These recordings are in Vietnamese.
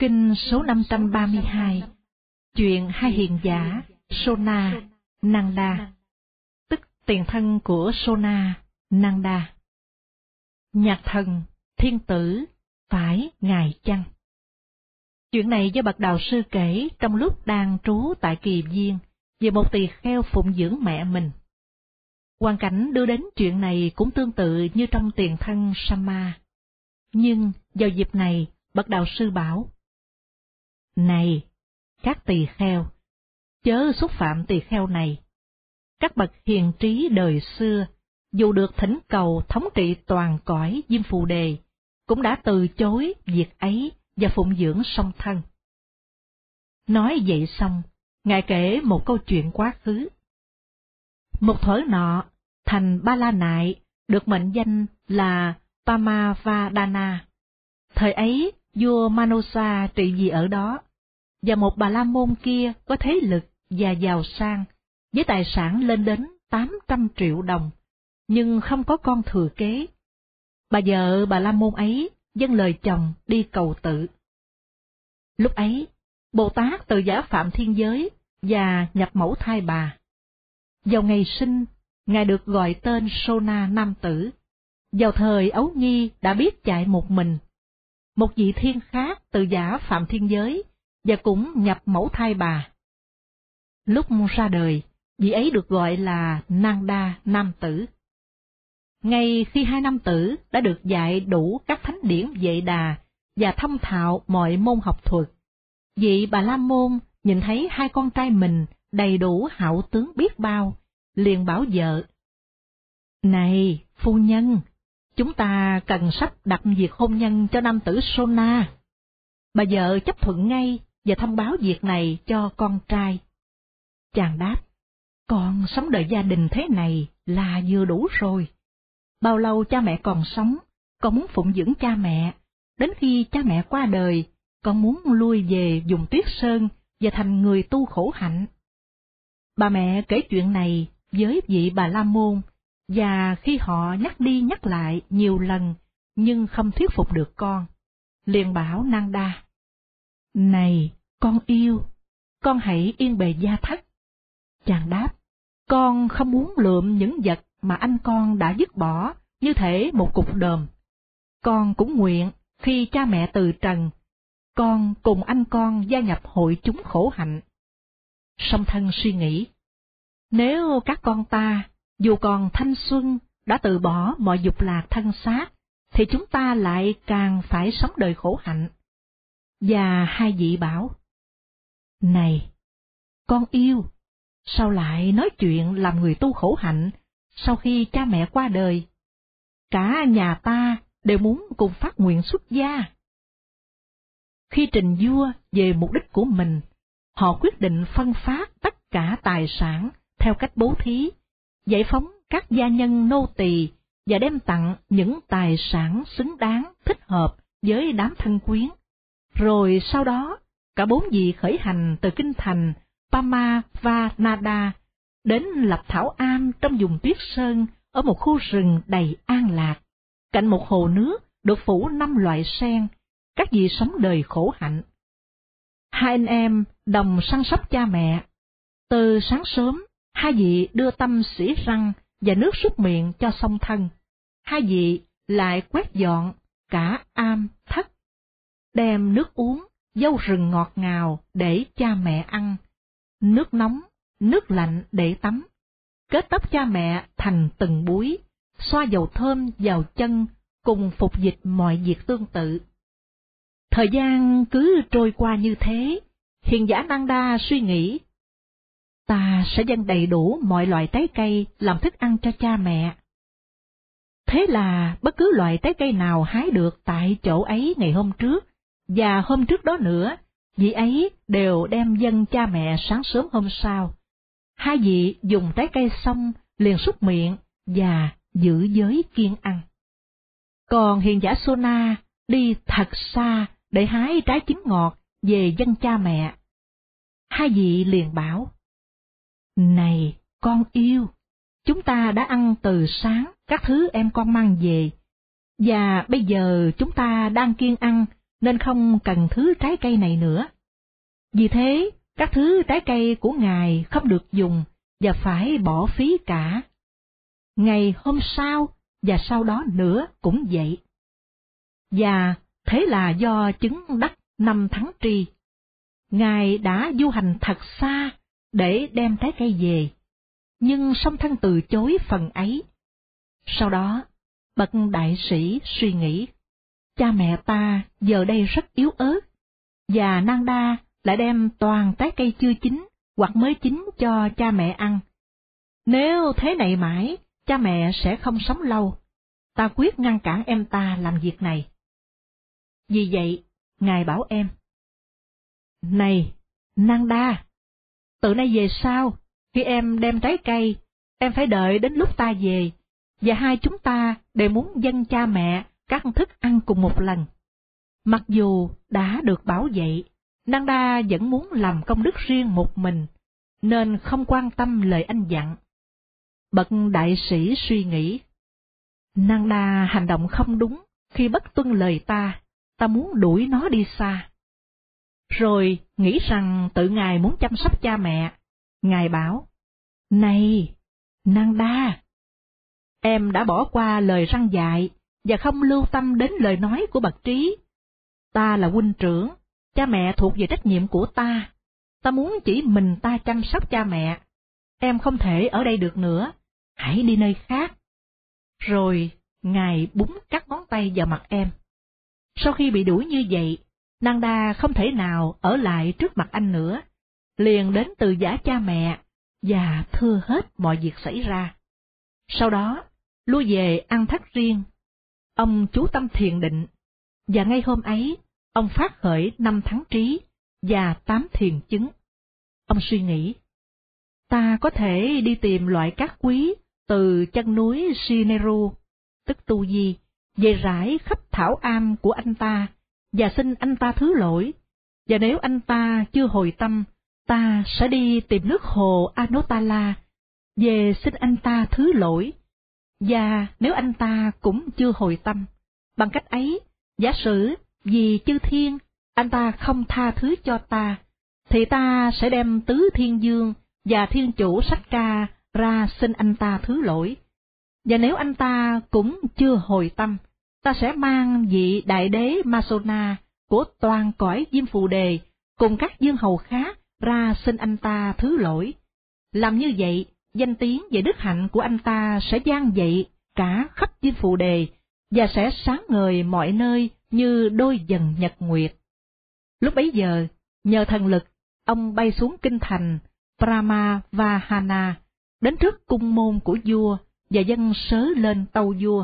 Kinh số 532, chuyện hai hiền giả Sona, Nanda, tức tiền thân của Sona, Nanda. Nhạc thần, thiên tử, phải ngài chăng? Chuyện này do bậc đạo sư kể trong lúc đang trú tại Kỳ Viên về một tỳ kheo phụng dưỡng mẹ mình. Hoàn cảnh đưa đến chuyện này cũng tương tự như trong tiền thân Sama. Nhưng vào dịp này, bậc đạo sư bảo: Này, các tỳ kheo, chớ xúc phạm tỳ kheo này. Các bậc hiền trí đời xưa, dù được thỉnh cầu thống trị toàn cõi Diêm Phù Đề, cũng đã từ chối việc ấy và phụng dưỡng song thân. Nói vậy xong, ngài kể một câu chuyện quá khứ. Một thuở nọ, thành Ba La Nại được mệnh danh là Pamavadana. Thời ấy, vua Manosa trị vì ở đó, và một bà la môn kia có thế lực và giàu sang, với tài sản lên đến 800 triệu đồng, nhưng không có con thừa kế. Bà vợ bà la môn ấy dâng lời chồng đi cầu tự. Lúc ấy, Bồ Tát từ giả phạm thiên giới và nhập mẫu thai bà. Vào ngày sinh, ngài được gọi tên Sona nam tử. Vào thời ấu nhi đã biết chạy một mình. Một vị thiên khác từ giả phạm thiên giới và cũng nhập mẫu thai bà. Lúc ra đời, vị ấy được gọi là Nanda nam tử. Ngay khi hai nam tử đã được dạy đủ các thánh điển Vệ Đà và thông thạo mọi môn học thuật, vị Bà La Môn nhìn thấy hai con trai mình đầy đủ hảo tướng biết bao, liền bảo vợ: Này, phu nhân, chúng ta cần sắp đặt việc hôn nhân cho nam tử Sona. Bà vợ chấp thuận ngay và thông báo việc này cho con trai. Chàng đáp: Con sống đời gia đình thế này là vừa đủ rồi. Bao lâu cha mẹ còn sống, con muốn phụng dưỡng cha mẹ. Đến khi cha mẹ qua đời, con muốn lui về vùng Tuyết Sơn và thành người tu khổ hạnh. Bà mẹ kể chuyện này với vị Bà La Môn, và khi họ nhắc đi nhắc lại nhiều lần nhưng không thuyết phục được con, liền bảo Nanda: Này, con yêu, con hãy yên bề gia thất. Chàng đáp: Con không muốn lượm những vật mà anh con đã dứt bỏ như thể một cục đờm. Con cũng nguyện khi cha mẹ từ trần, con cùng anh con gia nhập hội chúng khổ hạnh. Song thân suy nghĩ: Nếu các con ta, dù còn thanh xuân, đã từ bỏ mọi dục lạc thân xác, thì chúng ta lại càng phải sống đời khổ hạnh. Và hai vị bảo: Này, con yêu, sao lại nói chuyện làm người tu khổ hạnh sau khi cha mẹ qua đời? Cả nhà ta đều muốn cùng phát nguyện xuất gia. Khi trình vua về mục đích của mình, họ quyết định phân phát tất cả tài sản theo cách bố thí, giải phóng các gia nhân nô tỳ và đem tặng những tài sản xứng đáng thích hợp với đám thân quyến. Rồi sau đó, cả bốn vị khởi hành từ kinh thành Pamavadana đến lập thảo am trong vùng Tuyết Sơn ở một khu rừng đầy an lạc, cạnh một hồ nước được phủ 5 loại sen, các vị sống đời khổ hạnh. Hai anh em đồng săn sóc cha mẹ. Từ sáng sớm, hai vị đưa tăm xỉ răng và nước súc miệng cho song thân. Hai vị lại quét dọn cả am thất, đem nước uống, dâu rừng ngọt ngào để cha mẹ ăn, nước nóng, nước lạnh để tắm, kết tóc cha mẹ thành từng búi, xoa dầu thơm vào chân, cùng phục dịch mọi việc tương tự. Thời gian cứ trôi qua như thế, hiền giả Nanda suy nghĩ: Ta sẽ dâng đầy đủ mọi loại trái cây làm thức ăn cho cha mẹ. Thế là bất cứ loại trái cây nào hái được tại chỗ ấy ngày hôm trước, và hôm trước đó nữa, vị ấy đều đem dâng cha mẹ sáng sớm hôm sau. Hai vị dùng trái cây xong liền súc miệng và giữ giới kiêng ăn. Còn hiền giả Sona đi thật xa để hái trái chín ngọt về dâng cha mẹ. Hai vị liền bảo: Này, con yêu, chúng ta đã ăn từ sáng các thứ em con mang về, và bây giờ chúng ta đang kiêng ăn nên không cần thứ trái cây này nữa. Vì thế, các thứ trái cây của Ngài không được dùng và phải bỏ phí cả. Ngày hôm sau và sau đó nữa cũng vậy. Và thế là do chứng đắc 5 tháng tri, Ngài đã du hành thật xa để đem trái cây về, nhưng song thân từ chối phần ấy. Sau đó, bậc đại sĩ suy nghĩ, cha mẹ ta giờ đây rất yếu ớt, và Nanda lại đem toàn trái cây chưa chín hoặc mới chín cho cha mẹ ăn. Nếu thế này mãi, cha mẹ sẽ không sống lâu. Ta quyết ngăn cản em ta làm việc này. Vì vậy, Ngài bảo em, này, Nanda, từ nay về sau, khi em đem trái cây, em phải đợi đến lúc ta về, và hai chúng ta đều muốn dâng cha mẹ các thức ăn cùng một lần. Mặc dù đã được bảo vậy, Nanda vẫn muốn làm công đức riêng một mình, nên không quan tâm lời anh dặn. Bậc đại sĩ suy nghĩ, Nanda hành động không đúng khi bất tuân lời ta muốn đuổi nó đi xa. Rồi nghĩ rằng tự Ngài muốn chăm sóc cha mẹ, Ngài bảo, này, Nanda, em đã bỏ qua lời răn dạy và không lưu tâm đến lời nói của bậc trí. Ta là huynh trưởng, cha mẹ thuộc về trách nhiệm của ta muốn chỉ mình ta chăm sóc cha mẹ. Em không thể ở đây được nữa, hãy đi nơi khác. Rồi Ngài búng các ngón tay vào mặt em. Sau khi bị đuổi như vậy, Nanda không thể nào ở lại trước mặt anh nữa, liền đến từ giã cha mẹ và thưa hết mọi việc xảy ra. Sau đó, lui về ăn thất riêng. Ông chú tâm thiền định, và ngay hôm ấy, ông phát khởi 5 tháng trí và 8 thiền chứng. Ông suy nghĩ, ta có thể đi tìm loại cát quý từ chân núi Sineru, tức Tu Di, về rải khắp thảo am của anh ta, và xin anh ta thứ lỗi, và nếu anh ta chưa hồi tâm, ta sẽ đi tìm nước hồ Anotala, về xin anh ta thứ lỗi, và nếu anh ta cũng chưa hồi tâm, bằng cách ấy, giả sử vì chư thiên, anh ta không tha thứ cho ta, thì ta sẽ đem tứ thiên dương và thiên chủ Sakka ra xin anh ta thứ lỗi, và nếu anh ta cũng chưa hồi tâm, ta sẽ mang vị đại đế Masona của toàn cõi Diêm Phù Đề cùng các dương hầu khác ra xin anh ta thứ lỗi. Làm như vậy, danh tiếng về đức hạnh của anh ta sẽ vang dậy cả khắp Diêm Phù Đề và sẽ sáng ngời mọi nơi như đôi dần nhật nguyệt. Lúc bấy giờ, nhờ thần lực, ông bay xuống kinh thành Pramavahana, đến trước cung môn của vua và dâng sớ lên tâu vua.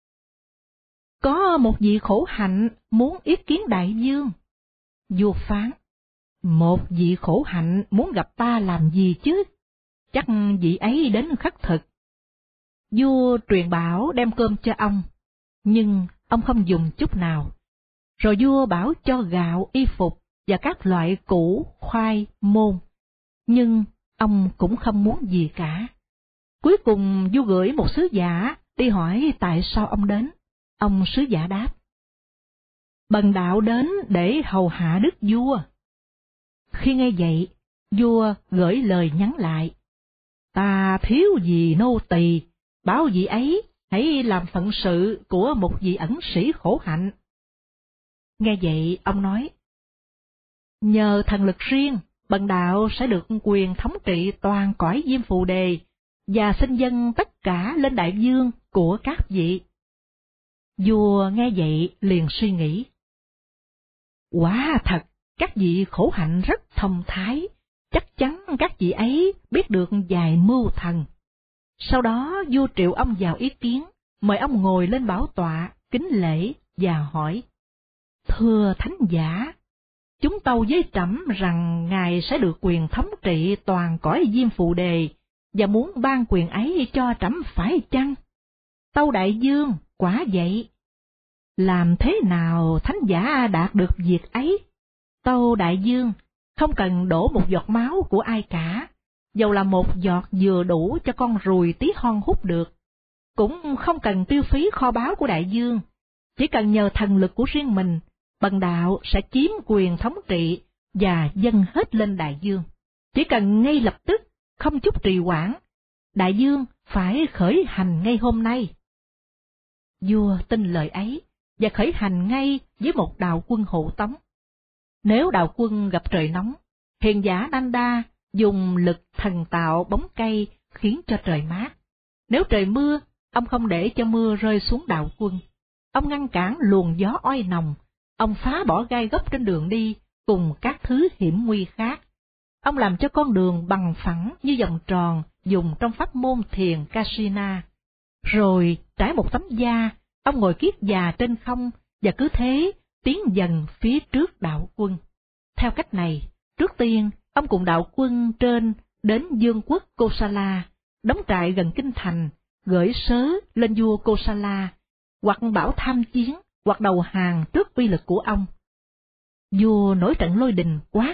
Có một vị khổ hạnh muốn yết kiến đại vương. Vua phán, một vị khổ hạnh muốn gặp ta làm gì chứ? Chắc vị ấy đến khất thực. Vua truyền bảo đem cơm cho ông, nhưng ông không dùng chút nào. Rồi vua bảo cho gạo, y phục và các loại củ, khoai, môn, nhưng ông cũng không muốn gì cả. Cuối cùng vua gửi một sứ giả đi hỏi tại sao ông đến. Ông sứ giả đáp, bần đạo đến để hầu hạ đức vua. Khi nghe vậy, vua gửi lời nhắn lại, ta thiếu gì nô tỳ, bảo vị ấy hãy làm phận sự của một vị ẩn sĩ khổ hạnh. Nghe vậy, ông nói, nhờ thần lực riêng, bần đạo sẽ được quyền thống trị toàn cõi Diêm Phù Đề và xin dâng tất cả lên đại vương của các vị. Vua nghe vậy liền suy nghĩ, quả thật, các vị khổ hạnh rất thông thái, chắc chắn các vị ấy biết được vài mưu thần. Sau đó vua triệu ông vào ý kiến, mời ông ngồi lên bảo tọa, kính lễ và hỏi, thưa thánh giả, chúng tâu với trẫm rằng ngài sẽ được quyền thống trị toàn cõi Diêm Phù Đề và muốn ban quyền ấy cho trẫm phải chăng? Tâu đại vương, quả vậy. Làm thế nào thánh giả đạt được việc ấy? Tâu đại vương, không cần đổ một giọt máu của ai cả, dầu là một giọt vừa đủ cho con ruồi tí hon hút được. Cũng không cần tiêu phí kho báu của đại vương, chỉ cần nhờ thần lực của riêng mình Bần đạo sẽ chiếm quyền thống trị và dâng hết lên đại dương. Chỉ cần ngay lập tức, không chút trì hoãn, đại dương phải khởi hành ngay hôm nay. Vua tin lời ấy và khởi hành ngay với một đạo quân hộ tống. Nếu đạo quân gặp trời nóng, hiền giả Nanda dùng lực thần tạo bóng cây khiến cho trời mát. Nếu trời mưa, ông không để cho mưa rơi xuống đạo quân. Ông ngăn cản luồng gió oi nồng, ông phá bỏ gai góc trên đường đi cùng các thứ hiểm nguy khác. Ông làm cho con đường bằng phẳng như vòng tròn dùng trong pháp môn thiền Kasina. Rồi trải một tấm da, ông ngồi kiết già trên không và cứ thế tiến dần phía trước đạo quân. Theo cách này, trước tiên ông cùng đạo quân trên đến vương quốc Kosala, đóng trại gần kinh thành, gửi sớ lên vua Kosala, hoặc bảo tham chiến, hoặc đầu hàng trước uy lực của ông. Vua nổi trận lôi đình quát: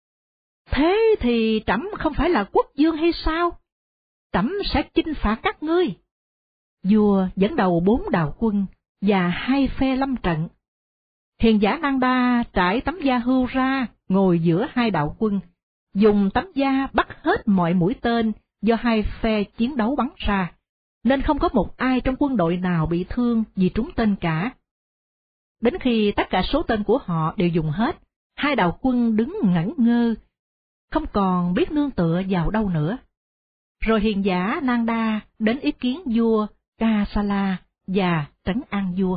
Thế thì trẫm không phải là quốc vương hay sao? Trẫm sẽ chinh phạt các ngươi. Vua dẫn đầu 4 đạo quân và 2 phe lâm trận. Hiền giả Nanda trải tấm da hươu ra, ngồi giữa 2 đạo quân, dùng tấm da bắt hết mọi mũi tên do 2 phe chiến đấu bắn ra, nên không có một ai trong quân đội nào bị thương vì trúng tên cả. Đến khi tất cả số tên của họ đều dùng hết, 2 đạo quân đứng ngẩn ngơ, không còn biết nương tựa vào đâu nữa. Rồi hiền giả Nanda đến ý kiến vua Kasala và trấn an vua.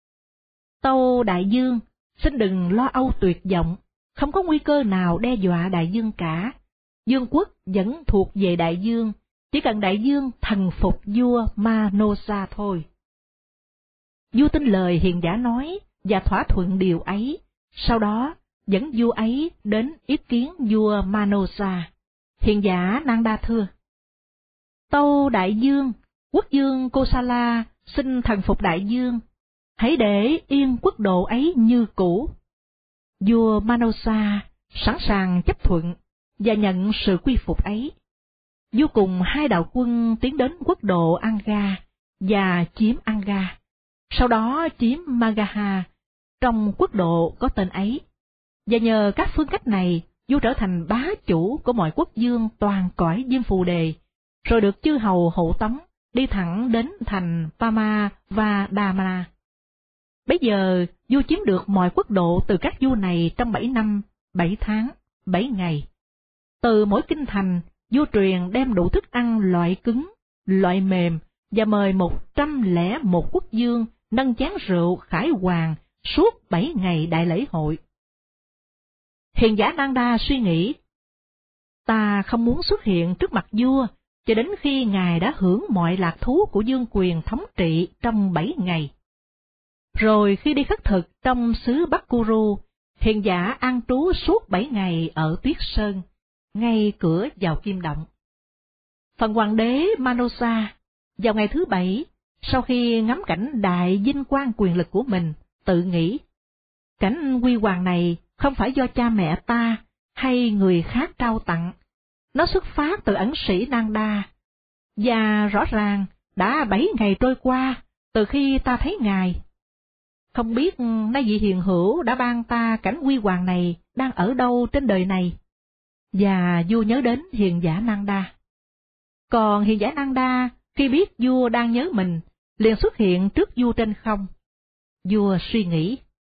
Tâu đại dương, xin đừng lo âu tuyệt vọng, không có nguy cơ nào đe dọa đại dương cả. Dương quốc vẫn thuộc về đại dương, chỉ cần đại dương thần phục vua Manosa thôi. Vua tin lời hiền giả nói và thỏa thuận điều ấy, sau đó dẫn vua ấy đến ý kiến vua Manosa. Hiền giả Nanda thưa: Tâu đại dương, quốc vương Kosala xin thần phục đại dương, hãy để yên quốc độ ấy như cũ. Vua Manosa sẵn sàng chấp thuận và nhận sự quy phục ấy. Vua cùng 2 đạo quân tiến đến quốc độ Anga và chiếm Anga, sau đó chiếm Magaha, trong quốc độ có tên ấy. Và nhờ các phương cách này, vua trở thành bá chủ của mọi quốc vương toàn cõi Diêm Phù Đề, rồi được chư hầu hộ tống đi thẳng đến thành Pama và Dhamma. Bấy giờ, vua chiếm được mọi quốc độ từ các vua này trong 7 năm, 7 tháng, 7 ngày. Từ mỗi kinh thành, vua truyền đem đủ thức ăn loại cứng, loại mềm và mời 101 quốc vương nâng chén rượu khải hoàn suốt 7 ngày đại lễ hội. Hiền giả Nanda suy nghĩ: Ta không muốn xuất hiện trước mặt vua cho đến khi ngài đã hưởng mọi lạc thú của vương quyền thống trị trong 7 ngày. Rồi khi đi khất thực trong xứ Bắc Kuru, hiền giả an trú suốt 7 ngày ở Tuyết Sơn, ngay cửa vào Kim Động. Phần hoàng đế Manosa, vào ngày thứ 7, sau khi ngắm cảnh đại vinh quang quyền lực của mình, tự nghĩ: cảnh huy hoàng này không phải do cha mẹ ta hay người khác trao tặng, nó xuất phát từ ẩn sĩ Nanda, và rõ ràng đã 7 ngày trôi qua từ khi ta thấy ngài. Không biết nay vị hiền hữu đã ban ta cảnh huy hoàng này đang ở đâu trên đời này? Và vua nhớ đến hiền giả Nanda. Còn hiền giả Nanda khi biết vua đang nhớ mình, liền xuất hiện trước vua trên không. Vua suy nghĩ: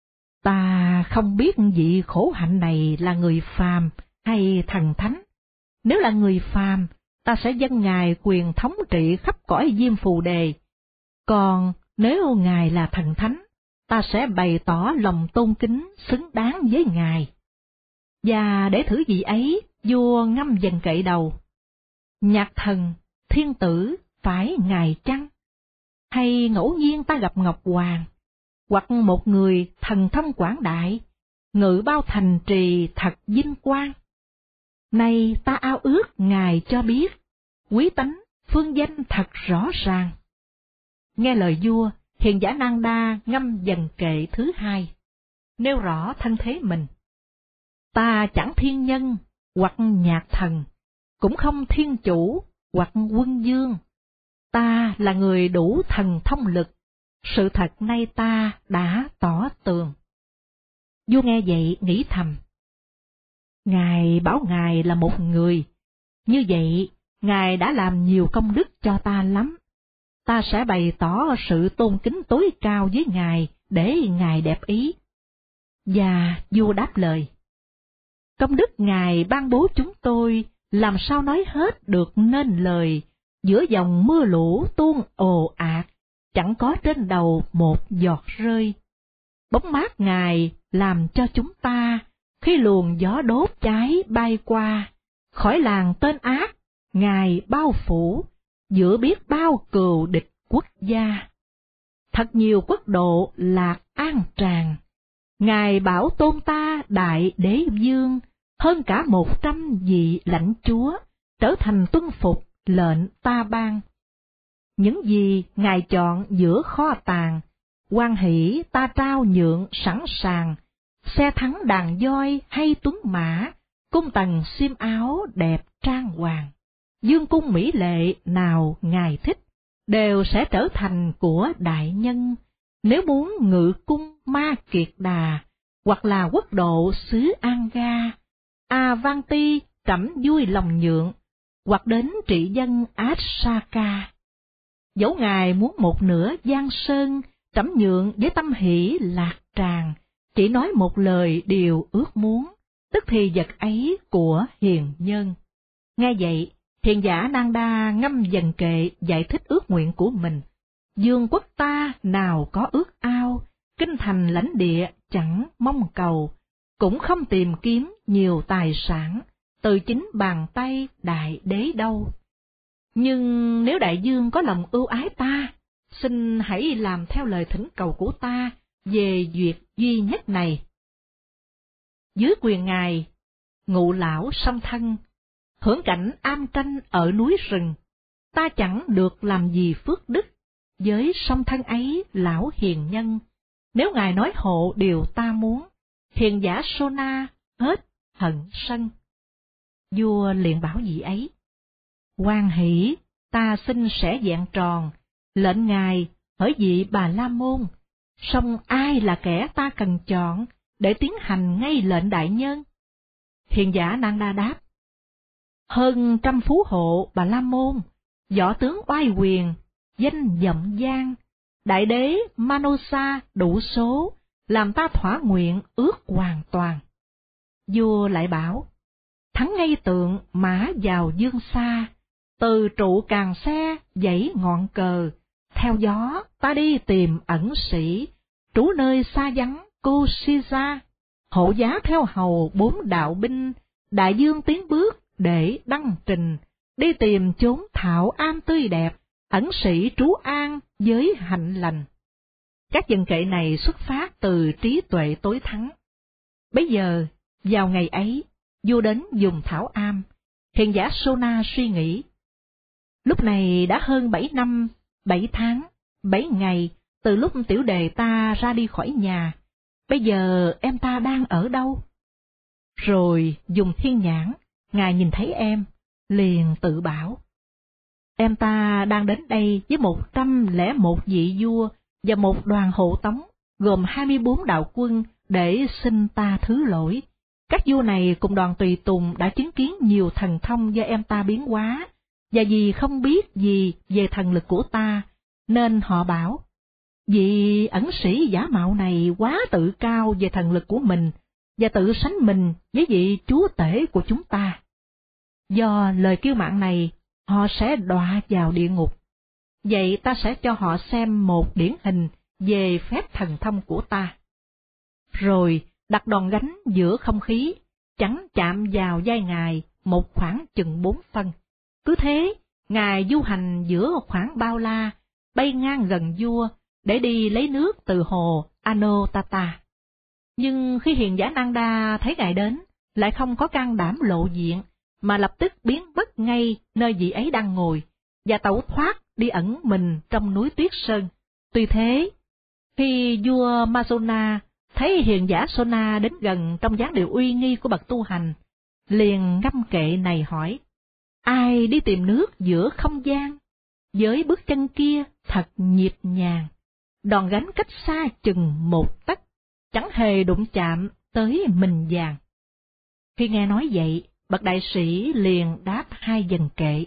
Ta không biết vị khổ hạnh này là người phàm hay thần thánh. Nếu là người phàm, ta sẽ dâng ngài quyền thống trị khắp cõi Diêm Phù Đề. Còn nếu ngài là thần thánh, ta sẽ bày tỏ lòng tôn kính xứng đáng với ngài. Và để thử vị ấy, vua ngâm dần cậy đầu: Nhạc thần, thiên tử, phải ngài chăng? Hay ngẫu nhiên ta gặp Ngọc Hoàng, hoặc một người thần thông quảng đại, ngự bao thành trì thật vinh quang? Nay ta ao ước ngài cho biết, quý tánh, phương danh thật rõ ràng. Nghe lời vua, hiền giả Nanda ngâm dần kệ thứ 2, nêu rõ thân thế mình. Ta chẳng thiên nhân, hoặc nhạc thần, cũng không thiên chủ, hoặc quân vương. Ta là người đủ thần thông lực, sự thật nay ta đã tỏ tường. Vua nghe vậy nghĩ thầm. Ngài bảo Ngài là một người, như vậy Ngài đã làm nhiều công đức cho ta lắm. Ta sẽ bày tỏ sự tôn kính tối cao với Ngài để Ngài đẹp ý. Và vua đáp lời. Công đức Ngài ban bố chúng tôi làm sao nói hết được nên lời, giữa dòng mưa lũ tuôn ồ ạt, chẳng có trên đầu một giọt rơi. Bóng mát Ngài làm cho chúng ta, khi luồng gió đốt cháy bay qua, khỏi làng tên ác, Ngài bao phủ, giữa biết bao cừu địch quốc gia. Thật nhiều quốc độ lạc an tràn, Ngài bảo tôn ta đại đế vương, hơn cả 100 vị lãnh chúa, trở thành tuân phục lệnh ta ban. Những gì Ngài chọn giữa kho tàng, hoan hỷ ta trao nhượng sẵn sàng, xe thắng đàn voi hay tuấn mã, cung tần xiêm áo đẹp trang hoàng. Dương cung mỹ lệ nào Ngài thích, đều sẽ trở thành của đại nhân. Nếu muốn ngự cung Ma Kiệt Đà, hoặc là quốc độ xứ An Ga, Avanti trẫm vui lòng nhượng, hoặc đến trị dân Asaka. Dẫu Ngài muốn một nửa giang sơn, trẫm nhượng với tâm hỷ lạc tràng, chỉ nói một lời điều ước muốn, tức thì vật ấy của hiền nhân. Nghe vậy, hiền giả Nanda ngâm dần kệ giải thích ước nguyện của mình. Dương quốc ta nào có ước ao, kinh thành lãnh địa chẳng mong cầu, cũng không tìm kiếm nhiều tài sản, từ chính bàn tay đại đế đâu. Nhưng nếu đại dương có lòng ưu ái ta, xin hãy làm theo lời thỉnh cầu của ta về duyệt duy nhất này. Dưới quyền Ngài, ngụ lão song thân, hưởng cảnh am tranh ở núi rừng, ta chẳng được làm gì phước đức, với song thân ấy lão hiền nhân. Nếu Ngài nói hộ điều ta muốn, hiền giả Sona hết hận sân. Vua liền bảo vị ấy, hoan hỷ, ta xin sẽ vẹn tròn, lệnh Ngài hỡi vị Bà La Môn, song ai là kẻ ta cần chọn, để tiến hành ngay lệnh đại nhân? Hiền giả Nanda đáp, hơn trăm phú hộ Bà La Môn, võ tướng oai quyền, danh vọng giang, đại đế Manosa đủ số, làm ta thỏa nguyện ước hoàn toàn. Vua lại bảo, thắng ngay tượng mã vào dương xa, từ trụ càng xe dãy ngọn cờ, theo gió ta đi tìm ẩn sĩ, trú nơi xa vắng Kushisa, hộ giá theo hầu 4 đạo binh, đại dương tiến bước để đăng trình, đi tìm chốn thảo am tươi đẹp, ẩn sĩ trú an với hạnh lành. Các dần kệ này xuất phát từ trí tuệ tối thắng. Bấy giờ, vào ngày ấy, vua đến dùng thảo am, hiền giả Sona suy nghĩ. Lúc này đã hơn 7 năm, 7 tháng, 7 ngày từ lúc tiểu đề ta ra đi khỏi nhà, bây giờ em ta đang ở đâu? Rồi dùng thiên nhãn, Ngài nhìn thấy em, liền tự bảo. Em ta đang đến đây với 101 vị vua và một đoàn hộ tống, gồm 24 đạo quân để xin ta thứ lỗi. Các vua này cùng đoàn tùy tùng đã chứng kiến nhiều thần thông do em ta biến hóa, và vì không biết gì về thần lực của ta, nên họ bảo, vị ẩn sĩ giả mạo này quá tự cao về thần lực của mình, và tự sánh mình với vị chúa tể của chúng ta. Do lời kiêu mạn này, họ sẽ đọa vào địa ngục. Vậy ta sẽ cho họ xem một điển hình về phép thần thông của ta. Rồi đặt đòn gánh giữa không khí, chẳng chạm vào vai Ngài một khoảng chừng 4 phân. Cứ thế, Ngài du hành giữa khoảng bao la, bay ngang gần vua, để đi lấy nước từ hồ Anotata. Nhưng khi hiền giả Nanda thấy Ngài đến, lại không có can đảm lộ diện, mà lập tức biến mất ngay nơi vị ấy đang ngồi, và tẩu thoát đi ẩn mình trong núi Tuyết Sơn. Tuy thế, khi vua Masona thấy hiền giả Sona đến gần trong dáng điệu uy nghi của bậc tu hành, liền ngâm kệ này hỏi, ai đi tìm nước giữa không gian? Với bước chân kia thật nhịp nhàng, đòn gánh cách xa chừng 1 tấc, chẳng hề đụng chạm tới mình vàng. Khi nghe nói vậy, bậc đại sĩ liền đáp hai dần kệ.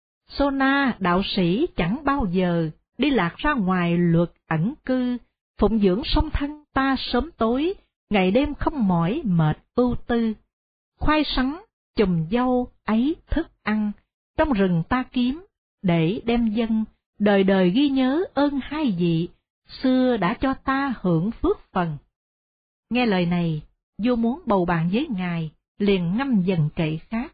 Sona đạo sĩ chẳng bao giờ đi lạc ra ngoài luật ẩn cư, phụng dưỡng song thân ta sớm tối, ngày đêm không mỏi mệt ưu tư. Khoai sắn, chùm dâu ấy thức ăn, trong rừng ta kiếm, để đem dâng, đời đời ghi nhớ ơn hai vị, xưa đã cho ta hưởng phước phần. Nghe lời này, vua muốn bầu bạn với ngài, liền ngâm dần kệ khác.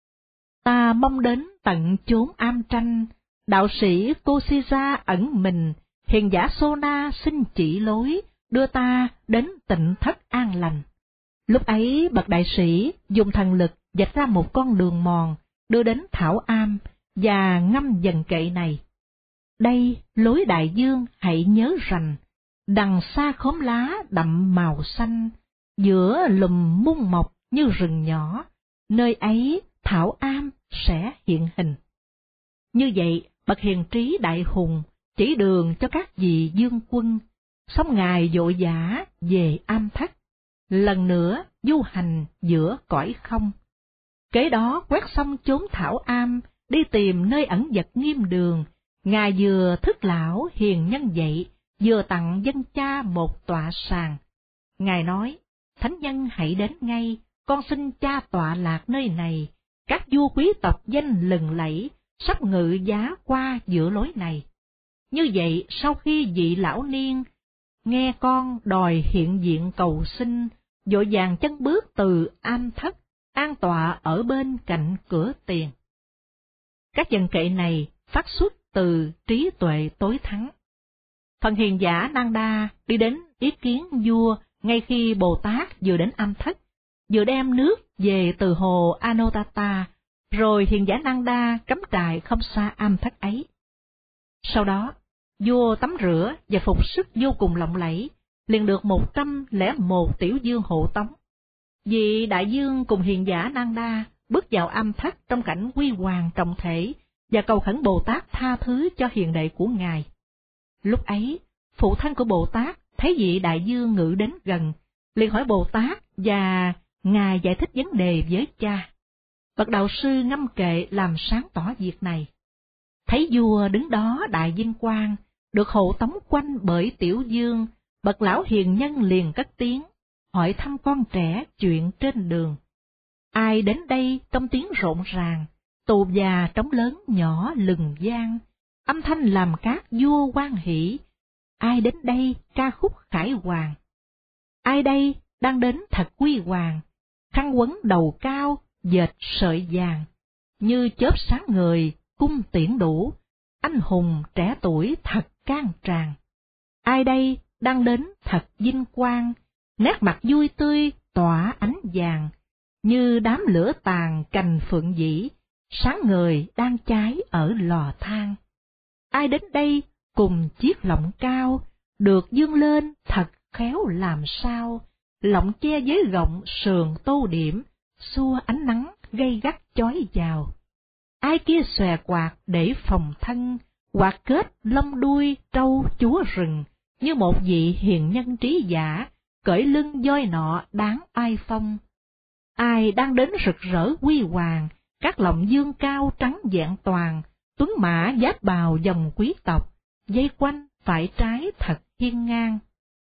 Ta mong đến tận chốn am tranh, đạo sĩ Kosiza ẩn mình, hiền giả Sona xin chỉ lối, đưa ta đến tịnh thất an lành. Lúc ấy bậc đại sĩ dùng thần lực vạch ra một con đường mòn, đưa đến Thảo Am, và ngâm dần kệ này. Đây lối đại dương hãy nhớ rằng, đằng xa khóm lá đậm màu xanh, giữa lùm mung mọc như rừng nhỏ, nơi ấy Thảo Am sẽ hiện hình. Như vậy, bậc hiền trí đại hùng chỉ đường cho các vị dương quân, xong ngài vội vã về am thất, lần nữa du hành giữa cõi không. Kế đó quét xong chốn Thảo Am, đi tìm nơi ẩn vật Nghiêm Đường, ngài vừa thức lão hiền nhân dậy, vừa tặng dân cha một tọa sàng. Ngài nói, thánh nhân hãy đến ngay, con xin cha tọa lạc nơi này, các vua quý tộc danh lừng lẫy, sắp ngự giá qua giữa lối này. Như vậy, sau khi vị lão niên nghe con đòi hiện diện cầu xin, vội vàng chân bước từ am thất, an tọa ở bên cạnh cửa tiền. Các dần kệ này phát xuất từ trí tuệ tối thắng. Phần hiền giả Nanda đi đến ý kiến vua ngay khi Bồ Tát vừa đến am thất, vừa đem nước về từ hồ Anotata, rồi hiền giả Nanda cắm trại không xa am thất ấy. Sau đó, vua tắm rửa và phục sức vô cùng lộng lẫy, liền được 101 tiểu dương hộ tống. Vị đại dương cùng hiền giả Nanda bước vào am thất trong cảnh huy hoàng trọng thể và cầu khẩn Bồ Tát tha thứ cho hiền đệ của ngài. Lúc ấy, phụ thân của Bồ Tát thấy vị đại dương ngự đến gần, liền hỏi Bồ Tát và ngài giải thích vấn đề với cha. Bậc đạo sư ngâm kệ làm sáng tỏ việc này. Thấy vua đứng đó đại vinh quang, được hộ tống quanh bởi tiểu dương, bậc lão hiền nhân liền cất tiếng, hỏi thăm con trẻ chuyện trên đường. Ai đến đây trong tiếng rộn ràng, tù già trống lớn nhỏ lừng vang, âm thanh làm các vua hoan hỷ. Ai đến đây ca khúc khải hoàng? Ai đây đang đến thật quy hoàng, khăn quấn đầu cao, dệt sợi vàng, như chớp sáng ngời, cung tiễn đủ, anh hùng trẻ tuổi thật can tràn. Ai đây đang đến thật vinh quang, nét mặt vui tươi tỏa ánh vàng, như đám lửa tàn cành phượng dĩ, sáng ngời đang cháy ở lò than. Ai đến đây cùng chiếc lọng cao, được dương lên thật khéo làm sao, lọng che với gọng sườn tô điểm, xua ánh nắng gay gắt chói vào. Ai kia xòe quạt để phòng thân, quạt kết lông đuôi trâu chúa rừng, như một vị hiền nhân trí giả, cởi lưng voi nọ đáng ai phong. Ai đang đến rực rỡ huy hoàng, các lọng dương cao trắng vẹn toàn, tuấn mã giáp bào dòng quý tộc, dây quanh phải trái thật hiên ngang.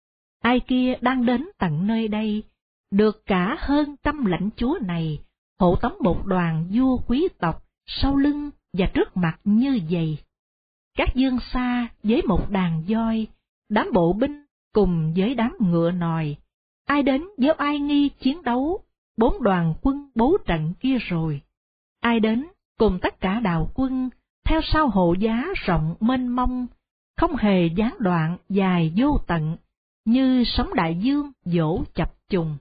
Ai kia đang đến tận nơi đây, được cả hơn 100 lãnh chúa này, hộ tống một đoàn vua quý tộc, sau lưng và trước mặt như vậy. Các dương xa với một đàn voi, đám bộ binh cùng với đám ngựa nòi. Ai đến với ai nghi chiến đấu, 4 đoàn quân bố trận kia rồi. Ai đến cùng tất cả đạo quân, theo sau hộ giá rộng mênh mông, không hề gián đoạn dài vô tận, như sóng đại dương dỗ chập trùng.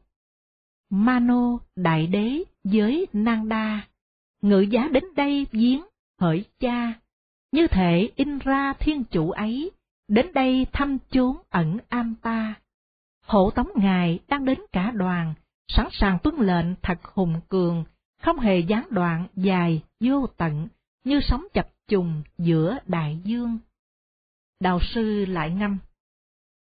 Mano đại đế với Nanda, ngự giá đến đây viếng hỡi cha, như thể Indra thiên chủ ấy, đến đây thăm chốn ẩn am ta. Hộ tống ngài đang đến cả đoàn, sẵn sàng tuân lệnh thật hùng cường, không hề gián đoạn dài vô tận, như sóng chập trùng giữa đại dương. Đạo sư lại ngâm.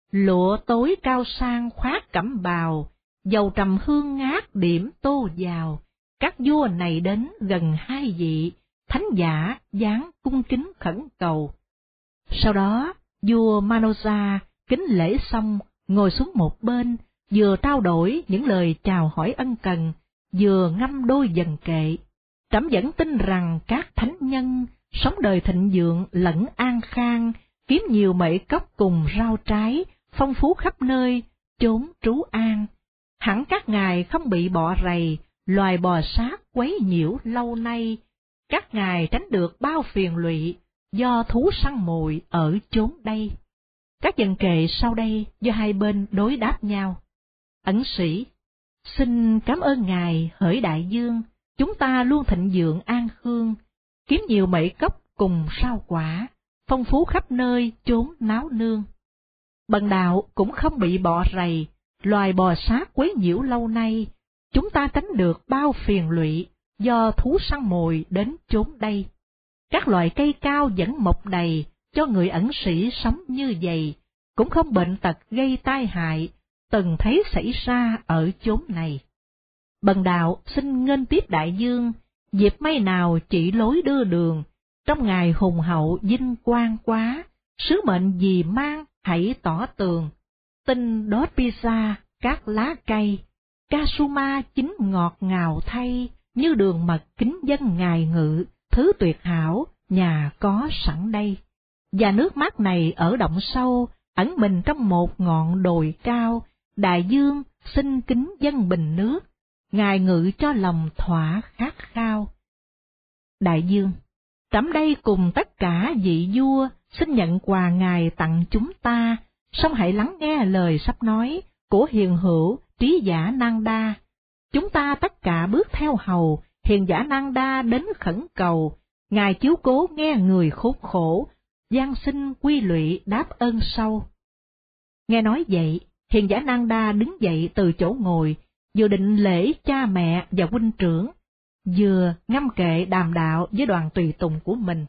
lụa tối cao sang khoác cẩm bào, dầu trầm hương ngát điểm tô vào, các vua này đến gần hai vị, thánh giả dáng cung kính khẩn cầu. Sau đó, vua Manosa kính lễ xong, ngồi xuống một bên, vừa trao đổi những lời chào hỏi ân cần, vừa ngâm đôi dần kệ. Trẫm vẫn tin rằng các thánh nhân sống đời thịnh vượng lẫn an khang, kiếm nhiều mệ cốc cùng rau trái, phong phú khắp nơi, chốn trú an. Hẳn các ngài không bị bọ rầy, loài bò sát quấy nhiễu lâu nay. Các ngài tránh được bao phiền lụy, do thú săn mồi ở chốn đây. Các dần kệ sau đây do hai bên đối đáp nhau. Ẩn sĩ: xin cảm ơn ngài hỡi đại dương, chúng ta luôn thịnh vượng an khương, kiếm nhiều mệ cốc cùng rau quả, phong phú khắp nơi chốn náo nương. Bần đạo cũng không bị bọ rầy, loài bò sát quấy nhiễu lâu nay, chúng ta tránh được bao phiền lụy, do thú săn mồi đến chốn đây. Các loài cây cao vẫn mọc đầy, cho người ẩn sĩ sống như vậy, cũng không bệnh tật gây tai hại, từng thấy xảy ra ở chốn này. Bần đạo xin nghênh tiếp đại dương, dịp may nào chỉ lối đưa đường, trong ngày hùng hậu vinh quang quá, sứ mệnh gì mang hãy tỏ tường. Tinh đốt pizza, các lá cây, Kasuma chín ngọt ngào thay, như đường mật kính dân ngài ngự, thứ tuyệt hảo, nhà có sẵn đây. Và nước mát này ở động sâu, ẩn mình trong một ngọn đồi cao, đại dương xin kính dân bình nước, ngài ngự cho lòng thỏa khát khao. Đại dương: trẫm đây cùng tất cả vị vua, xin nhận quà ngài tặng chúng ta, song hãy lắng nghe lời sắp nói của hiền hữu trí giả Nanda. Chúng ta tất cả bước theo hầu, hiền giả Nanda đến khẩn cầu, ngài chiếu cố nghe người khốn khổ, van xin quy lụy đáp ơn sâu. Nghe nói vậy, hiền giả Nanda đứng dậy từ chỗ ngồi, vừa định lễ cha mẹ và huynh trưởng, vừa ngâm kệ đàm đạo với đoàn tùy tùng của mình.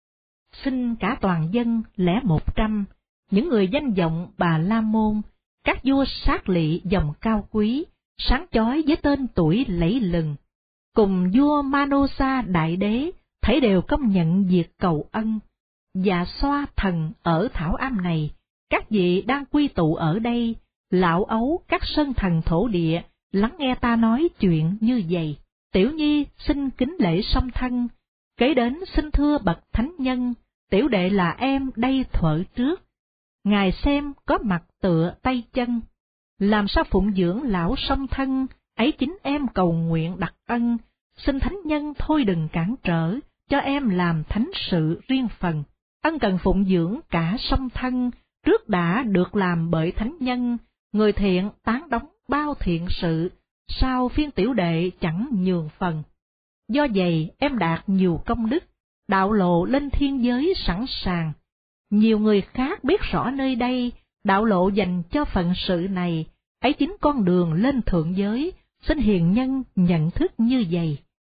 Xin cả toàn dân lẻ 100, những người danh vọng Bà La Môn, các vua sát lị dòng cao quý, sáng chói với tên tuổi lẫy lừng, cùng vua Manosa đại đế, thảy đều công nhận việc cầu ân. Và xoa thần ở thảo am này, các vị đang quy tụ ở đây, lão ấu các sơn thần thổ địa, lắng nghe ta nói chuyện như vậy. Tiểu nhi xin kính lễ song thân, kế đến xin thưa bậc thánh nhân, tiểu đệ là em đây thuở trước. Ngài xem có mặt tựa tay chân, làm sao phụng dưỡng lão song thân, ấy chính em cầu nguyện đặc ân, xin thánh nhân thôi đừng cản trở, cho em làm thánh sự riêng phần. Ân cần phụng dưỡng cả song thân, trước đã được làm bởi thánh nhân, người thiện tán đóng bao thiện sự, sao phiên tiểu đệ chẳng nhường phần. Do vậy em đạt nhiều công đức, đạo lộ lên thiên giới sẵn sàng. Nhiều người khác biết rõ nơi đây, đạo lộ dành cho phận sự này, ấy chính con đường lên thượng giới, xin hiền nhân nhận thức như vậy.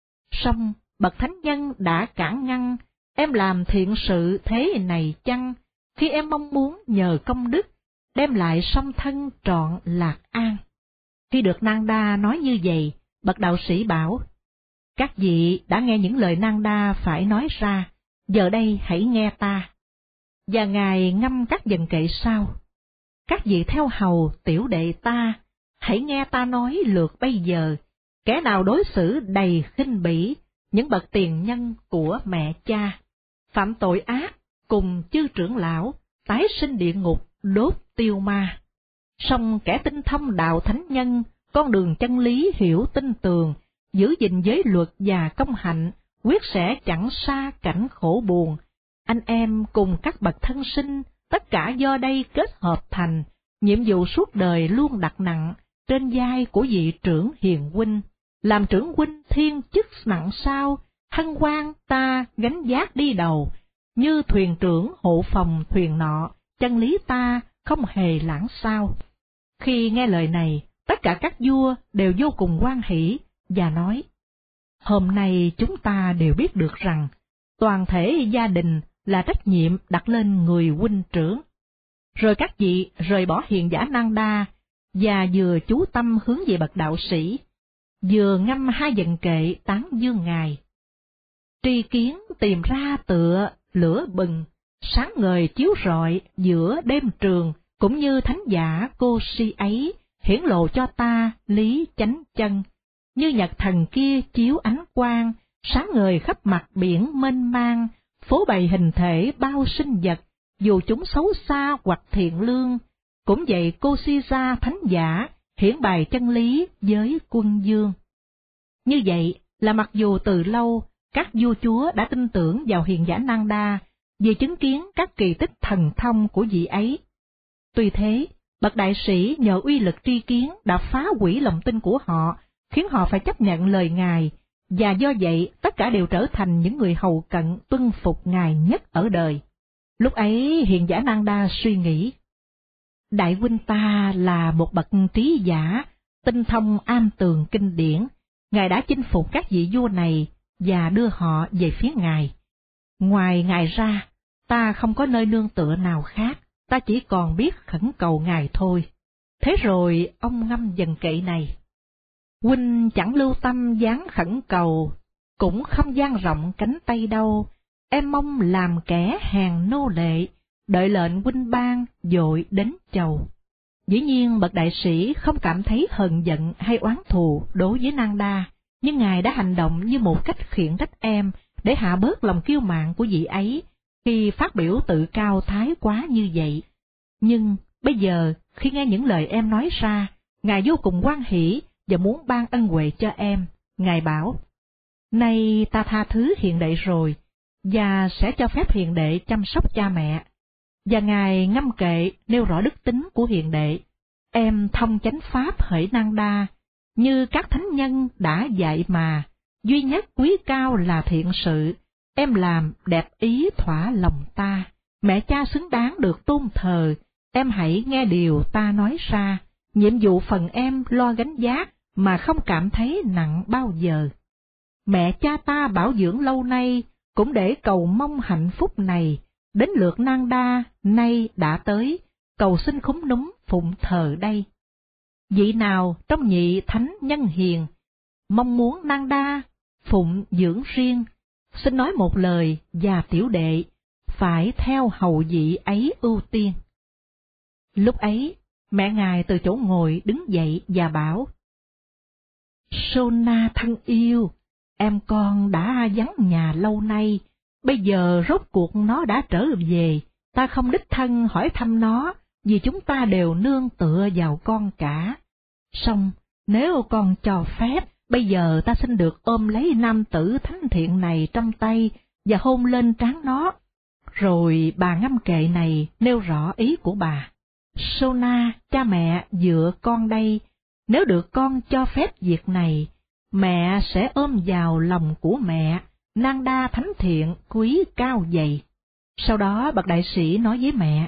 Song bậc thánh nhân đã cản ngăn, em làm thiện sự thế này chăng, khi em mong muốn nhờ công đức, đem lại song thân trọn lạc an. Khi được Nanda nói như vậy, bậc đạo sĩ bảo: các vị đã nghe những lời Nanda phải nói ra, giờ đây hãy nghe ta. Và ngài ngâm các dần kệ sau: các vị theo hầu tiểu đệ ta, hãy nghe ta nói lượt bây giờ. Kẻ nào đối xử đầy khinh bỉ những bậc tiền nhân của mẹ cha, phạm tội ác cùng chư trưởng lão, tái sinh địa ngục đốt tiêu ma. Song kẻ tinh thông đạo thánh nhân, con đường chân lý hiểu tin tường, giữ gìn giới luật và công hạnh, quyết sẽ chẳng xa cảnh khổ buồn. Anh em cùng các bậc thân sinh, tất cả do đây kết hợp thành, nhiệm vụ suốt đời luôn đặt nặng trên vai của vị trưởng hiền huynh. Làm trưởng huynh thiên chức nặng sao, hân hoan ta gánh vác đi đầu, như thuyền trưởng hộ phòng thuyền nọ, chân lý ta không hề lãng sao. Khi nghe lời này, tất cả các vua đều vô cùng hoan hỷ và nói: hôm nay chúng ta đều biết được rằng toàn thể gia đình là trách nhiệm đặt lên người huynh trưởng. Rồi các vị rời bỏ hiền giả Nanda, và vừa chú tâm hướng về bậc đạo sĩ, vừa ngâm hai dần kệ tán dương Ngài. Tri Kiến tìm ra tựa lửa bừng, sáng ngời chiếu rọi giữa đêm trường, cũng như thánh giả cô si ấy, hiển lộ cho ta lý chánh chân, như nhật thần kia chiếu ánh quang, sáng ngời khắp mặt biển mênh mang, phô bày hình thể bao sinh vật, dù chúng xấu xa hoặc thiện lương. Cũng vậy cô si gia thánh giả hiển bày chân lý với quân dương. Như vậy là mặc dù từ lâu các vua chúa đã tin tưởng vào hiền giả Nanda vì chứng kiến các kỳ tích thần thông của vị ấy. Tuy thế, bậc đại sĩ nhờ uy lực tri kiến đã phá hủy lòng tin của họ, khiến họ phải chấp nhận lời Ngài, và do vậy tất cả đều trở thành những người hầu cận tuân phục Ngài nhất ở đời. Lúc ấy hiền giả Nanda suy nghĩ, đại huynh ta là một bậc trí giả, tinh thông am tường kinh điển, Ngài đã chinh phục các vị vua này và đưa họ về phía Ngài. Ngoài Ngài ra, ta không có nơi nương tựa nào khác, ta chỉ còn biết khẩn cầu Ngài thôi. Thế rồi ông ngâm dần kệ này. Huynh chẳng lưu tâm dáng khẩn cầu, cũng không dang rộng cánh tay đâu, em mong làm kẻ hèn nô lệ, đợi lệnh huynh ban dội đến chầu. Dĩ nhiên bậc đại sĩ không cảm thấy hờn giận hay oán thù đối với Nanda, nhưng Ngài đã hành động như một cách khiển trách em để hạ bớt lòng kiêu mạn của vị ấy khi phát biểu tự cao thái quá như vậy. Nhưng bây giờ khi nghe những lời em nói ra, Ngài vô cùng hoan hỷ và muốn ban ân huệ cho em. Ngài bảo, nay ta tha thứ hiền đệ rồi, và sẽ cho phép hiền đệ chăm sóc cha mẹ. Và Ngài ngâm kệ nêu rõ đức tính của hiền đệ. Em thông chánh pháp hỡi Nanda, như các thánh nhân đã dạy mà, duy nhất quý cao là thiện sự, em làm đẹp ý thỏa lòng ta. Mẹ cha xứng đáng được tôn thờ, em hãy nghe điều ta nói ra, nhiệm vụ phần em lo gánh vác mà không cảm thấy nặng bao giờ. Mẹ cha ta bảo dưỡng lâu nay, cũng để cầu mong hạnh phúc này, đến lượt Nanda nay đã tới, cầu xin khúm núm phụng thờ đây. Vị nào trong nhị thánh nhân hiền, mong muốn Nanda phụng dưỡng riêng, xin nói một lời và tiểu đệ, phải theo hầu vị ấy ưu tiên. Lúc ấy, mẹ Ngài từ chỗ ngồi đứng dậy và bảo, Sona thân yêu, em con đã vắng nhà lâu nay, bây giờ rốt cuộc nó đã trở về, ta không đích thân hỏi thăm nó, vì chúng ta đều nương tựa vào con cả. Song, nếu con cho phép, bây giờ ta xin được ôm lấy nam tử thánh thiện này trong tay và hôn lên trán nó. Rồi bà ngâm kệ này nêu rõ ý của bà. Sona, cha mẹ dựa con đây, nếu được con cho phép việc này, mẹ sẽ ôm vào lòng của mẹ, Nanda thánh thiện quý cao dày. Sau đó bậc đại sĩ nói với mẹ,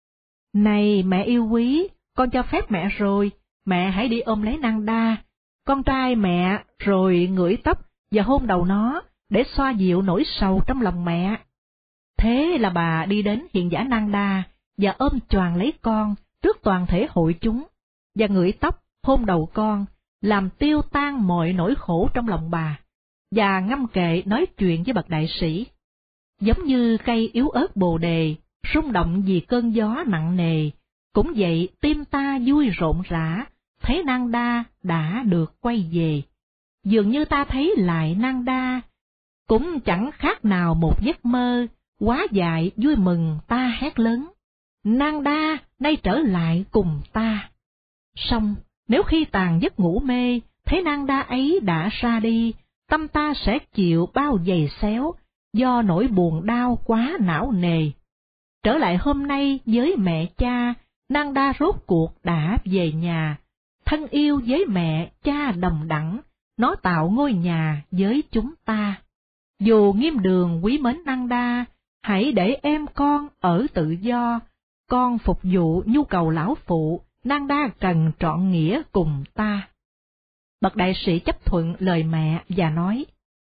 này mẹ yêu quý, con cho phép mẹ rồi, mẹ hãy đi ôm lấy Nanda, con trai mẹ, rồi ngửi tóc và hôn đầu nó, để xoa dịu nỗi sầu trong lòng mẹ. Thế là bà đi đến hiền giả Nanda, và ôm choàng lấy con trước toàn thể hội chúng, và ngửi tóc, hôn đầu con, làm tiêu tan mọi nỗi khổ trong lòng bà, và ngâm kệ nói chuyện với bậc đại sĩ. Giống như cây yếu ớt bồ đề, rung động vì cơn gió nặng nề, cũng vậy tim ta vui rộn rã, thấy Nanda đã được quay về. Dường như ta thấy lại Nanda, cũng chẳng khác nào một giấc mơ, quá dại vui mừng ta hét lớn, Nanda nay trở lại cùng ta. Song nếu khi tàn giấc ngủ mê, thấy Nanda ấy đã ra đi, tâm ta sẽ chịu bao giày xéo, do nỗi buồn đau quá não nề. Trở lại hôm nay với mẹ cha, Nanda rốt cuộc đã về nhà, thân yêu với mẹ cha đồng đẳng, nó tạo ngôi nhà với chúng ta. Dù nghiêm đường quý mến Nanda, hãy để em con ở tự do, con phục vụ nhu cầu lão phụ, Nanda cần trọn nghĩa cùng ta. Bậc đại sĩ chấp thuận lời mẹ và nói,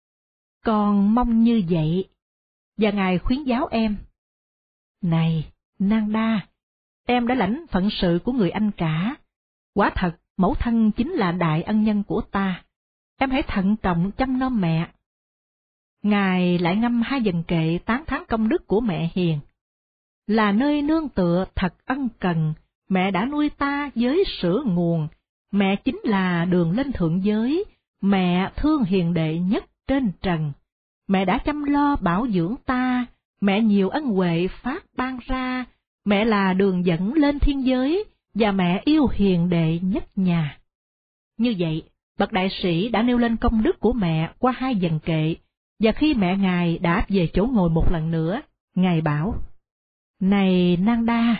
con mong như vậy, và Ngài khuyến giáo em. Này, Nanda, em đã lãnh phận sự của người anh cả. Quả thật, mẫu thân chính là đại ân nhân của ta. Em hãy thận trọng chăm nom mẹ. Ngài lại ngâm 2 dần kệ tán thán công đức của mẹ hiền. Là nơi nương tựa thật ân cần, mẹ đã nuôi ta với sữa nguồn. Mẹ chính là đường lên thượng giới, mẹ thương hiền đệ nhất trên trần. Mẹ đã chăm lo bảo dưỡng ta, mẹ nhiều ân huệ phát ban ra. Mẹ là đường dẫn lên thiên giới, và mẹ yêu hiền đệ nhất nhà. Như vậy, bậc đại sĩ đã nêu lên công đức của mẹ qua 2 dần kệ, và khi mẹ Ngài đã về chỗ ngồi một lần nữa, Ngài bảo: Này Nanda,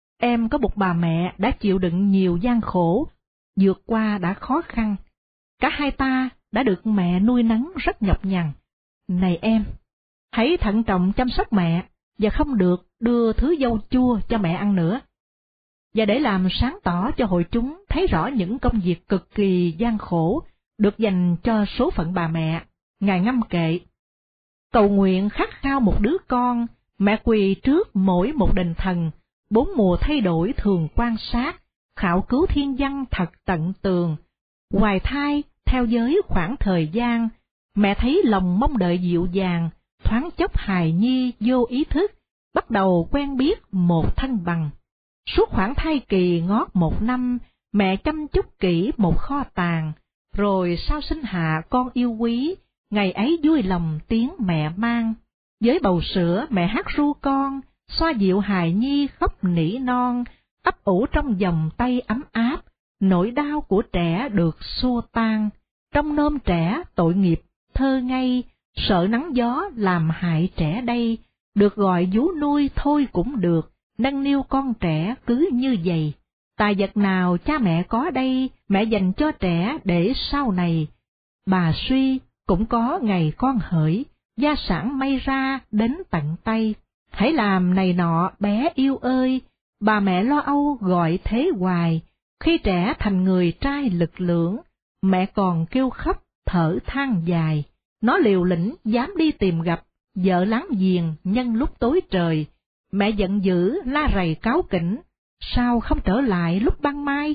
em có một bà mẹ đã chịu đựng nhiều gian khổ, vượt qua đã khó khăn. Cả hai ta đã được mẹ nuôi nấng rất nhọc nhằn. Này em, hãy thận trọng chăm sóc mẹ, và không được đưa thứ dâu chua cho mẹ ăn nữa. Và để làm sáng tỏ cho hội chúng thấy rõ những công việc cực kỳ gian khổ được dành cho số phận bà mẹ, Ngài ngâm kệ: Cầu nguyện khát khao một đứa con, mẹ quỳ trước mỗi một đền thần, 4 mùa thay đổi thường quan sát, khảo cứu thiên văn thật tận tường. Hoài thai theo giới khoảng thời gian, mẹ thấy lòng mong đợi dịu dàng, thoáng chốc hài nhi vô ý thức, bắt đầu quen biết một thân bằng. Suốt khoảng thai kỳ ngót 1 năm, mẹ chăm chút kỹ một kho tàng, rồi sau sinh hạ con yêu quý, ngày ấy vui lòng tiếng mẹ mang. Với bầu sữa mẹ hát ru con, xoa dịu hài nhi khóc nỉ non, ấp ủ trong vòng tay ấm áp, nỗi đau của trẻ được xua tan. Trong nôm trẻ tội nghiệp thơ ngây, sợ nắng gió làm hại trẻ đây, được gọi vú nuôi thôi cũng được, nâng niu con trẻ cứ như vậy. Tài vật nào cha mẹ có đây, mẹ dành cho trẻ để sau này. Bà suy cũng có ngày con hỡi, gia sản may ra đến tận tay. Hãy làm này nọ bé yêu ơi, bà mẹ lo âu gọi thế hoài. Khi trẻ thành người trai lực lưỡng, mẹ còn kêu khóc thở than dài. Nó liều lĩnh dám đi tìm gặp vợ láng giềng nhân lúc tối trời. Mẹ giận dữ la rầy cáu kỉnh, sao không trở lại lúc ban mai?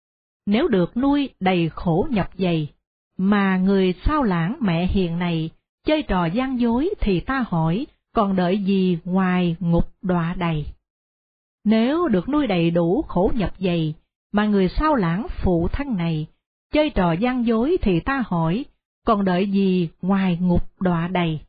Nếu được nuôi đầy khổ nhọc dày, mà người sao lãng mẹ hiền này, chơi trò gian dối thì ta hỏi, còn đợi gì ngoài ngục đọa đầy? Nếu được nuôi đầy đủ khổ nhọc dày, mà người sao lãng phụ thân này, chơi trò gian dối thì ta hỏi, còn đợi gì ngoài ngục đọa đầy?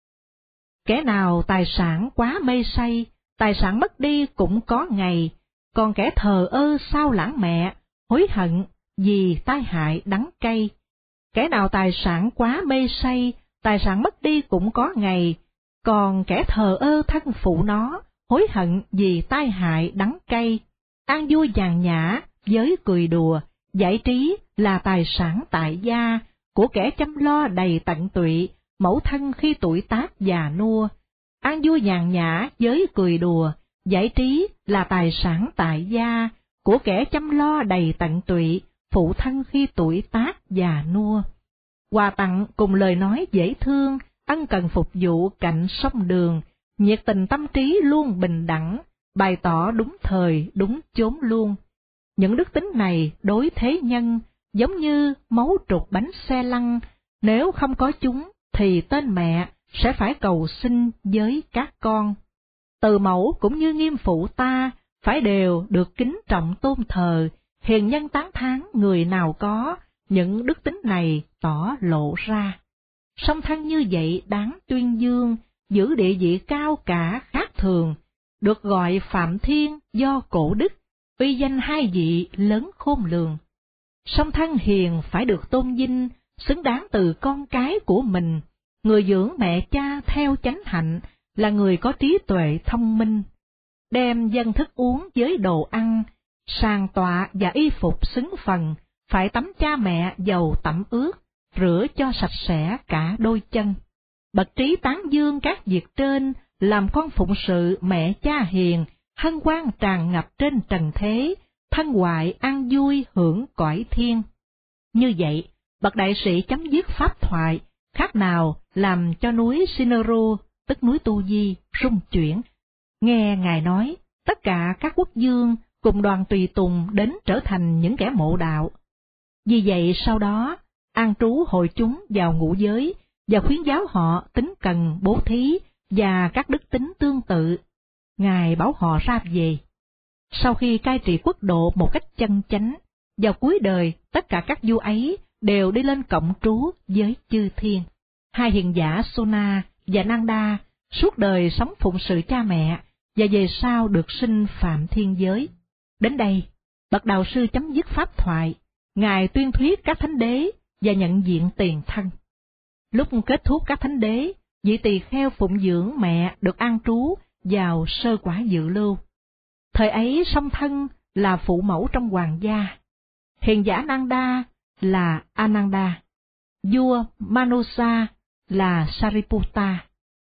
Kẻ nào tài sản quá mê say, tài sản mất đi cũng có ngày, còn kẻ thờ ơ sao lãng mẹ, hối hận vì tai hại đắng cay. Kẻ nào tài sản quá mê say, tài sản mất đi cũng có ngày, còn kẻ thờ ơ thân phụ nó, hối hận vì tai hại đắng cay. An vui nhàn nhã với cười đùa, giải trí là tài sản tại gia của kẻ chăm lo đầy tận tụy, mẫu thân khi tuổi tác già nua. An vui nhàn nhã với cười đùa, giải trí là tài sản tại gia của kẻ chăm lo đầy tận tụy, phụ thân khi tuổi tác già nua. Quà tặng cùng lời nói dễ thương, ân cần phục vụ cạnh sông đường, nhiệt tình tâm trí luôn bình đẳng, bày tỏ đúng thời đúng chốn luôn. Những đức tính này đối thế nhân giống như máu trục bánh xe lăn, nếu không có chúng thì tên mẹ sẽ phải cầu xin với các con. Từ mẫu cũng như nghiêm phụ ta phải đều được kính trọng tôn thờ, hiền nhân tán thán người nào có những đức tính này tỏ lộ ra. Song thân như vậy đáng tuyên dương, giữ địa vị cao cả khác thường, được gọi Phạm Thiên do cổ đức, uy danh hai vị lớn khôn lường. Song thân hiền phải được tôn vinh, xứng đáng từ con cái của mình. Người dưỡng mẹ cha theo chánh hạnh là người có trí tuệ thông minh. Đem dân thức uống với đồ ăn, sàn tọa và y phục xứng phần, phải tắm cha mẹ dầu tẩm ướt, rửa cho sạch sẽ cả đôi chân. Bậc trí tán dương các việc trên, làm con phụng sự mẹ cha hiền, hân hoan tràn ngập trên trần thế, thân hoại an vui hưởng cõi thiên. Như vậy, bậc đại sĩ chấm dứt pháp thoại, khác nào làm cho núi Sinaru, tức núi Tu Di, rung chuyển. Nghe Ngài nói, tất cả các quốc vương cùng đoàn tùy tùng đến trở thành những kẻ mộ đạo. Vì vậy sau đó, An Trú hội chúng vào ngũ giới và khuyến giáo họ tín cần bố thí và các đức tính tương tự. Ngài bảo họ ra về. Sau khi cai trị quốc độ một cách chân chánh, vào cuối đời tất cả các vua ấy đều đi lên cộng trú với chư thiên. Hai hiền giả Sona và Nanda suốt đời sống phụng sự cha mẹ và về sau được sinh phạm thiên giới. Đến đây, bậc đạo sư chấm dứt pháp thoại. Ngài tuyên thuyết các thánh đế và nhận diện tiền thân. Lúc kết thúc các thánh đế, vị tỳ kheo phụng dưỡng mẹ được an trú vào sơ quả dự lưu. Thời ấy song thân là phụ mẫu trong hoàng gia. Hiền giả Nanda là Ananda, vua Manusa là Sariputta.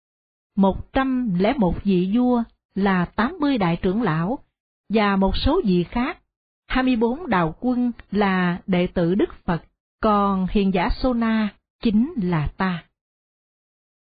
101 vị vua là 80 đại trưởng lão, và một số vị khác, 24 đạo quân là đệ tử Đức Phật, còn hiền giả Sona chính là ta.